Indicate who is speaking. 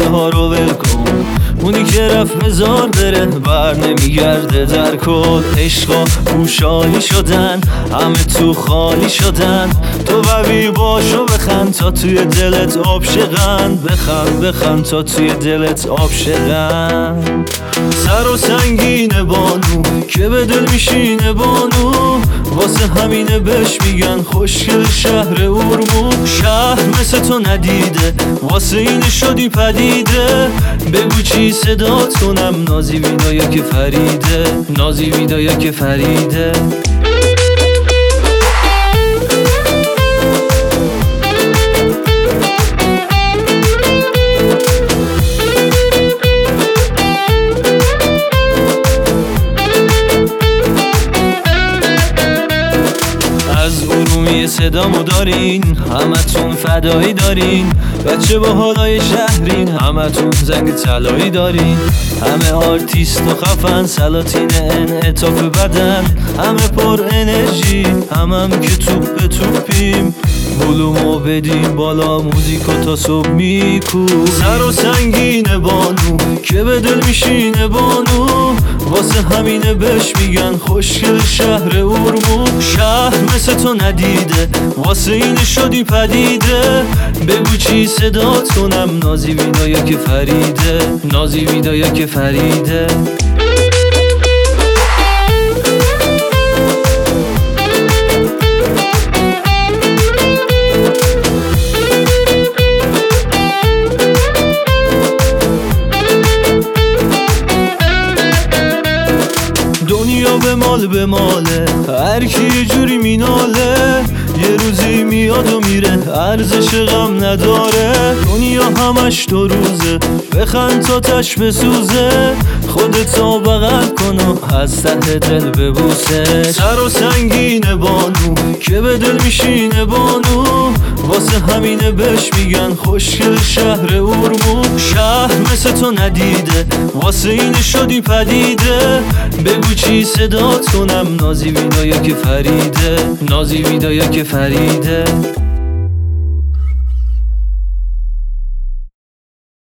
Speaker 1: ها رو ول کن. اونی که رفت بذار بره، بر نمیگرده در کل. عشقا گوشالی شدن، همه تو خالی شدن. تو قوی باش و بخند تا توی دلت آب شقن. بخند تا توی دلت آب شقن. سر و سنگین بانو که به دل میشینه بانو، واسه همینه بهش میگن خوشگل شهر اورمو. شهر مثل تو ندیده، واسه اینه شدی پدیده. بگو چی صدات کنم، نازی ویدایا که فریده، نازی ویدایا که فریده. صدامو دارین، همتون فدایی دارین. بچه با حالای شهرین، همتون زنگ طلایی دارین. همه آرتیست و خفن، سلاطین انعطاف بدن. همه پر انرژی، هم که توپ به توپیم. ولومو بدیم بالا، موزیکو تا صبح میکو. سر و سنگین بانو که به دل میشینه بانو، واسه همینه بهش میگن خوشگل شهر اورمو. شهر مثل تو ندیده، واسه اینه شدی پدیده. بگو چی صدات کنم، نازی ویدایا که فریده، نازی ویدایا که فریده. دنیا به ماله، هر کی یه جوری میناله. یه روزی میاد و میره، ارزش غم نداره. دنیا همش دو روزه، بخند تا تش بسوزه. خودتو بغل کن و از ته دل ببوسه. سر و سنگین بانو که به دل میشینه بانو، واسه همینه بهش میگن خوشگل شهر اورمو. شهر مثل تو ندیده، واسه اینه شدی پدیده. بگو چی صدات کنم، نازی ویدایا که فریده، نازی ویدایا که فریده.